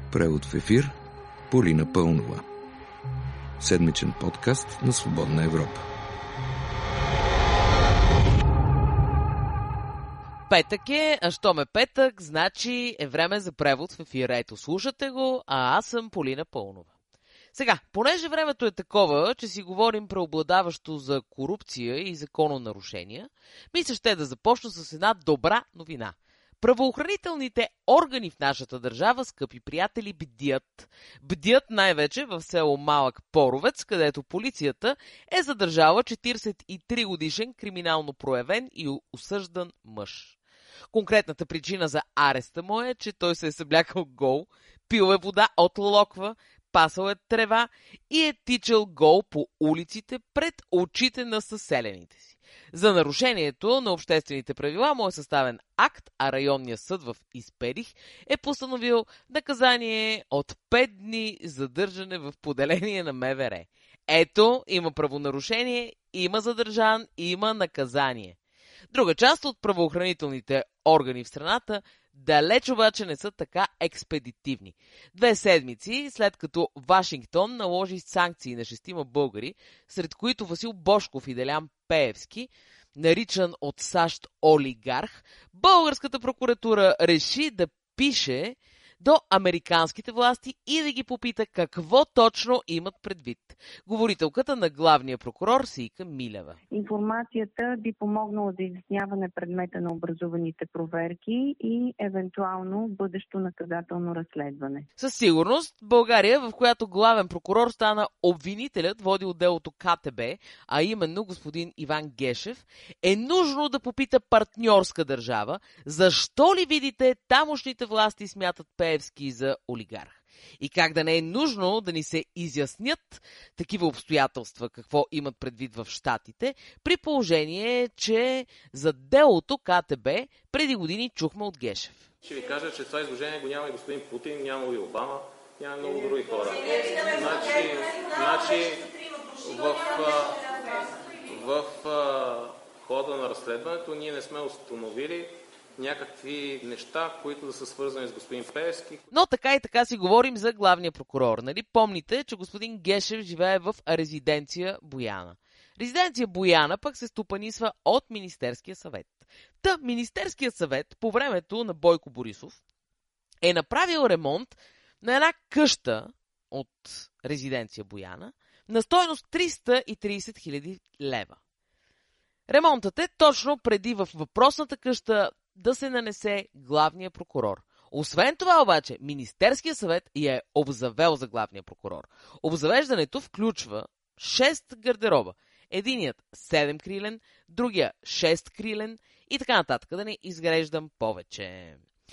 Превод в ефир Полина Пълнова. Седмичен подкаст на Свободна Европа. Петък е, а щом е петък, значи е време за превод в ефира. Ето, слушате го, а аз съм Полина Пълнова. Сега, понеже времето е такова, че си говорим преобладаващо за корупция и закононарушения, мисля ще да започна с една добра новина. Правоохранителните органи в нашата държава, скъпи приятели, бдят. Бдят най-вече в село Малък Поровец, където полицията е задържала 43 годишен криминално проявен и осъждан мъж. Конкретната причина за ареста му е, че той се е съблякал гол, пил е вода от локва, пасал е трева и е тичал гол по улиците пред очите на съселените си. За нарушението на обществените правила му е съставен акт, а районният съд в Исперих е постановил наказание от 5 дни задържане в поделение на МВР. Ето, има правонарушение, има задържан, има наказание. Друга част от правоохранителните органи в страната далеч обаче не са така експедитивни. 2 седмици след като Вашингтон наложи санкции на 6 българи, сред които Васил Божков и Делян Пеевски, наричан от САЩ олигарх, българската прокуратура реши да пише до американските власти и да ги попита какво точно имат предвид. Говорителката на главния прокурор Сийка Милева. Информацията би помогнала за изясняване предмета на образуваните проверки и евентуално бъдещо наказателно разследване. Със сигурност България, в която главен прокурор стана обвинителят, водил делото КТБ, а именно господин Иван Гешев, е нужно да попита партньорска държава, защо ли видите тамошните власти смятат Пеевски за олигарх. И как да не е нужно да ни се изяснят такива обстоятелства, какво имат предвид в Щатите, при положение, че за делото КТБ преди години чухме от Гешев. Ще ви кажа, че това изложение го няма и господин Путин, няма и Обама, няма и много други хора. Значи в хода на разследването ние не сме установили някакви неща, които да са свързани с господин Пеевски. Но така и така си говорим за главния прокурор. Нали помните, че господин Гешев живее в резиденция Бояна. Резиденция Бояна пък се стопанисва от Министерския съвет. Та Министерският съвет по времето на Бойко Борисов е направил ремонт на една къща от резиденция Бояна на стойност 330 хиляди лева. Ремонтът е точно преди в въпросната къща да се нанесе главния прокурор. Освен това обаче, Министерския съвет я е обзавел за главния прокурор. Обзавеждането включва 6 гардероба. Единият 7 крилен, другия 6 крилен и така нататък, да не изгреждам повече.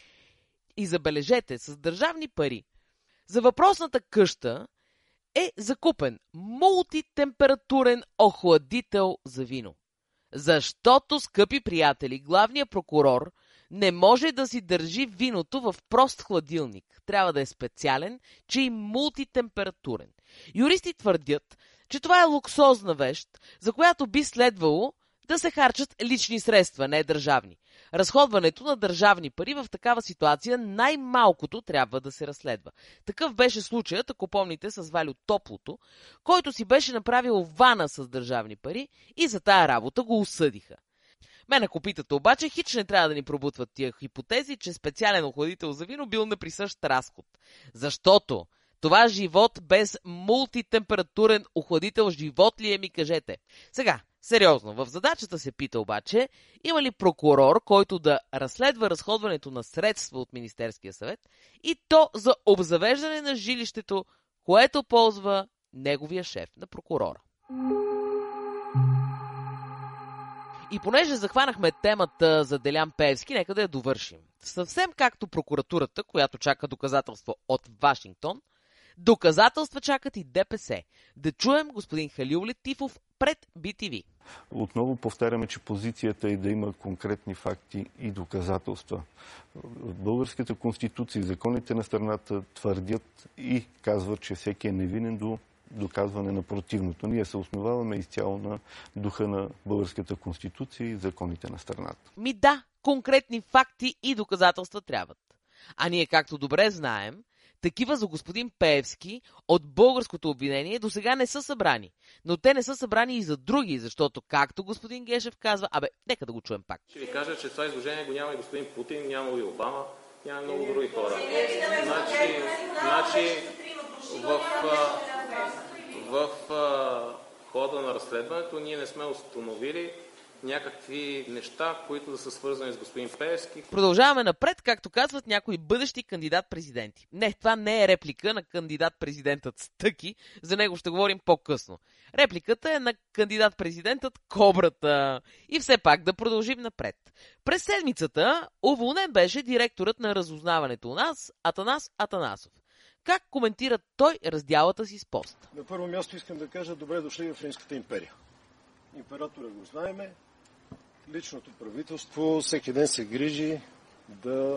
И забележете, с държавни пари за въпросната къща е закупен мултитемпературен охладител за вино. Защото, скъпи приятели, главният прокурор не може да си държи виното в прост хладилник. Трябва да е специален, че и мултитемпературен. Юристи твърдят, че това е луксозна вещ, за която би следвало да се харчат лични средства, не държавни. Разходването на държавни пари в такава ситуация най-малкото трябва да се разследва. Такъв беше случаят, ако помните, с Валю Топлото, който си беше направил вана с държавни пари и за тая работа го осъдиха. Мен ако питате обаче, хич не трябва да ни пробутват тия хипотези, че специален охладител за вино бил неприсъщ разход. Защото това живот без мултитемпературен охладител живот ли е, ми кажете? Сега, сериозно, в задачата се пита обаче, има ли прокурор, който да разследва разходването на средства от Министерския съвет и то за обзавеждане на жилището, което ползва неговия шеф на прокурора. И понеже захванахме темата за Делян Пеевски, нека да я довършим. Съвсем както прокуратурата, която чака доказателства от Вашингтон, доказателства чакат и ДПС. Да чуем господин Халил Летифов пред BTV. Отново повтаряме, че позицията е да има конкретни факти и доказателства. В българската конституция и законите на страната твърдят и казват, че всеки е невинен до доказване на противното. Ние се основаваме изцяло на духа на българската конституция и законите на страната. Да, конкретни факти и доказателства трябват. А ние, както добре знаем, такива за господин Пеевски от българското обвинение до сега не са събрани. Но те не са събрани и за други, защото, както господин Гешев казва, нека да го чуем пак. Ще ви кажа, че това изложение го няма и господин Путин, няма и Обама, няма много други хора. Значи в хода на разследването ние не сме установили някакви неща, които да са свързани с господин Пеевски. Продължаваме напред, както казват някои бъдещи кандидат-президенти. Не, това не е реплика на кандидат-президентът Стъки, за него ще говорим по-късно. Репликата е на кандидат-президентът Кобрата. И все пак да продължим напред. През седмицата уволнен беше директорът на разузнаването у нас, Атанас Атанасов. Как коментира той раздялата си с пост? На първо място искам да кажа добре дошли в Римската империя. Императора го знаеме, личното правителство всеки ден се грижи да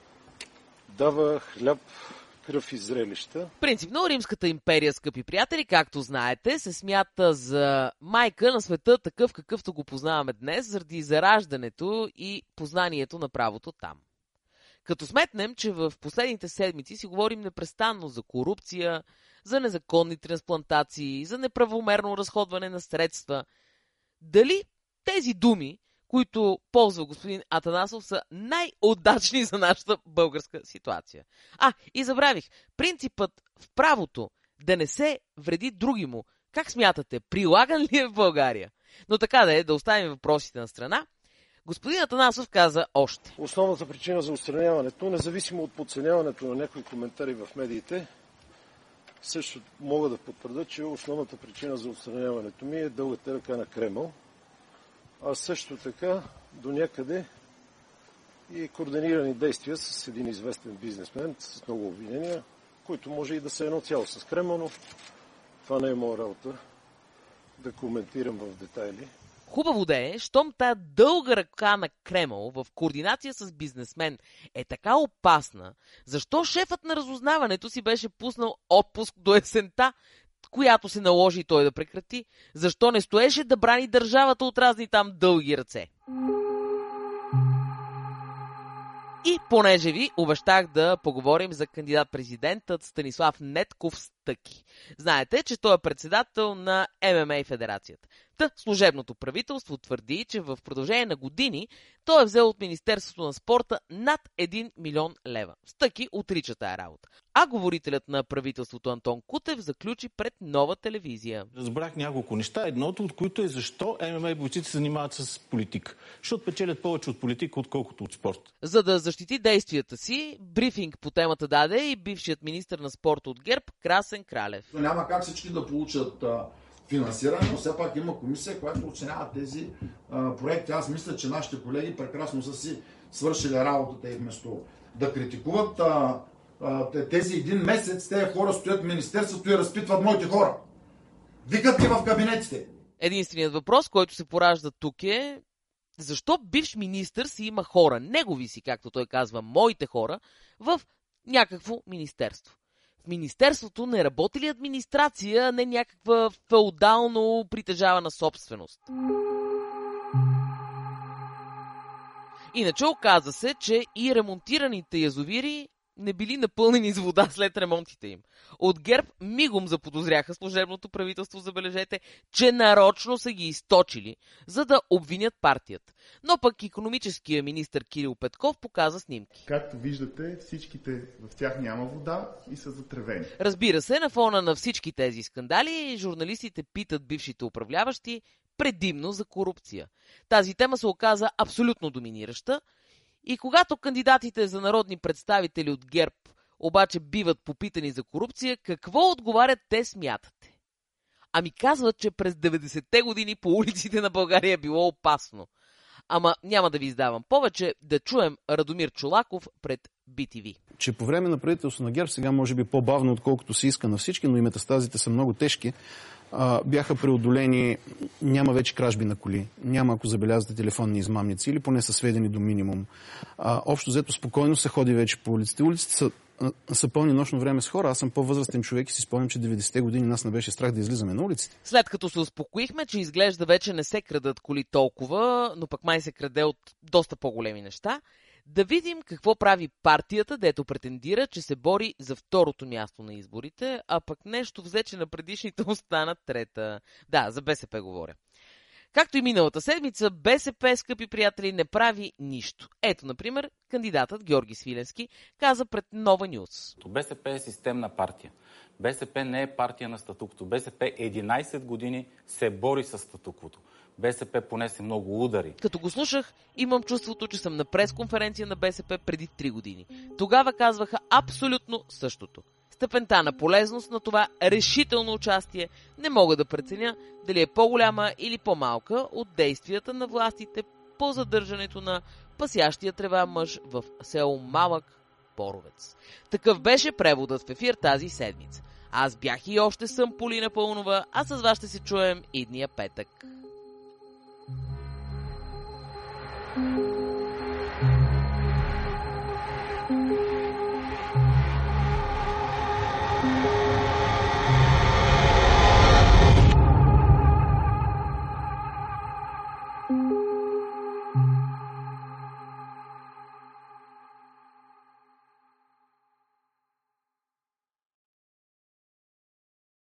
дава хляб, кръв и зрелища. Принципно Римската империя, скъпи приятели, както знаете, се смята за майка на света такъв какъвто го познаваме днес, заради зараждането и познанието на правото там. Като сметнем, че в последните седмици си говорим непрестанно за корупция, за незаконни трансплантации, за неправомерно разходване на средства, дали тези думи, които ползва господин Атанасов, са най-удачни за нашата българска ситуация? И забравих, принципът в правото да не се вреди другиму, как смятате, прилаган ли е в България? Но така да оставим въпросите на страна. Господин Атанасов каза още. Основната причина за отстраняването, независимо от подценяването на някои коментари в медиите, също мога да потвърдя, че основната причина за отстраняването ми е дългата ръка на Кремъл, а също така до някъде и координирани действия с един известен бизнесмен с много обвинения, които може и да са едно цяло с Кремъл, но това не е моя работа да коментирам в детайли. Хубаво да е, щом тая дълга ръка на Кремъл в координация с бизнесмен е така опасна, защо шефът на разузнаването си беше пуснал отпуск до есента, която се наложи той да прекрати? Защо не стоеше да брани държавата от разни там дълги ръце? И понеже ви обещах да поговорим за кандидат-президентът Станислав Нетков Стъки. Знаете, че той е председател на ММА Федерацията. Служебното правителство твърди, че в продължение на години той е взел от Министерството на спорта над 1 милион лева. Стъки отрича тая работа. А говорителят на правителството Антон Кутев заключи пред Нова телевизия. Разбрах няколко неща. Едното от които е защо ММА бойците се занимават с политика. Защото печелят повече от политика, отколкото от спорт. За да защити действията си, брифинг по темата даде и бившият министър на спорта от ГЕРБ Красен Кралев. Няма как всички да получат финансиране, но все пак има комисия, която оценява тези проекти. Аз мисля, че нашите колеги прекрасно са си свършили работата и вместо да критикуват тези един месец, тези хора стоят в министерството и разпитват моите хора. Викат ги в кабинетите. Единственият въпрос, който се поражда тук е защо бивш министър си има хора, негови си, както той казва, моите хора, в някакво министерство. В министерството не работи ли администрация, а не някаква феодално притежавана собственост? Иначе оказа се, че и ремонтираните язовири не били напълнени с вода след ремонтите им. От ГЕРБ мигом заподозряха служебното правителство, забележете, че нарочно са ги източили, за да обвинят партията. Но пък икономическия министър Кирил Петков показа снимки. Както виждате, всичките в тях няма вода и са затревени. Разбира се, на фона на всички тези скандали, журналистите питат бившите управляващи предимно за корупция. Тази тема се оказа абсолютно доминираща. И когато кандидатите за народни представители от ГЕРБ обаче биват попитани за корупция, какво отговарят те, смятате? Казват, че през 90-те години по улиците на България е било опасно. Няма да ви издавам повече, да чуем Радомир Чолаков пред BTV. Че по време на правителство на ГЕРБ, сега може би по-бавно, отколкото се иска на всички, но и метастазите са много тежки, бяха преодолени, няма вече кражби на коли, няма, ако забелязвате, телефонни измамници или поне са сведени до минимум. Общо взето спокойно се ходи вече по улиците. Улиците са пълни нощно време с хора. Аз съм по-възрастен човек и си спомням, че 90-те години нас не беше страх да излизаме на улиците. След като се успокоихме, че изглежда вече не се крадат коли толкова, но пък май се краде от доста по-големи неща, да видим какво прави партията, дето претендира, че се бори за второто място на изборите, а пък нещо взе, че на предишните останат трета. Да, за БСП говоря. Както и миналата седмица, БСП, скъпи приятели, не прави нищо. Ето, например, кандидатът Георги Свиленски каза пред Нова Нюз. БСП е системна партия. БСП не е партия на статуквото. БСП 11 години се бори с статуквото. БСП понесе много удари. Като го слушах, имам чувството, че съм на пресконференция на БСП преди 3 години. Тогава казваха абсолютно същото. Степента на полезност на това решително участие не мога да преценя дали е по-голяма или по-малка от действията на властите по задържането на пасящия трева мъж в село Малък Боровец. Такъв беше преводът в ефир тази седмица. Аз бях и още съм Полина Пълнова, а с вас ще се чуем идния петък.